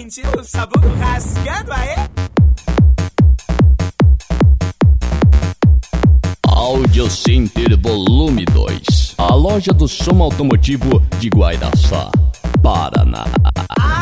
sentindo o sabugo rasgando aí? Audio Center Volume 2. A loja do som automotivo de Guaiçá, Paraná.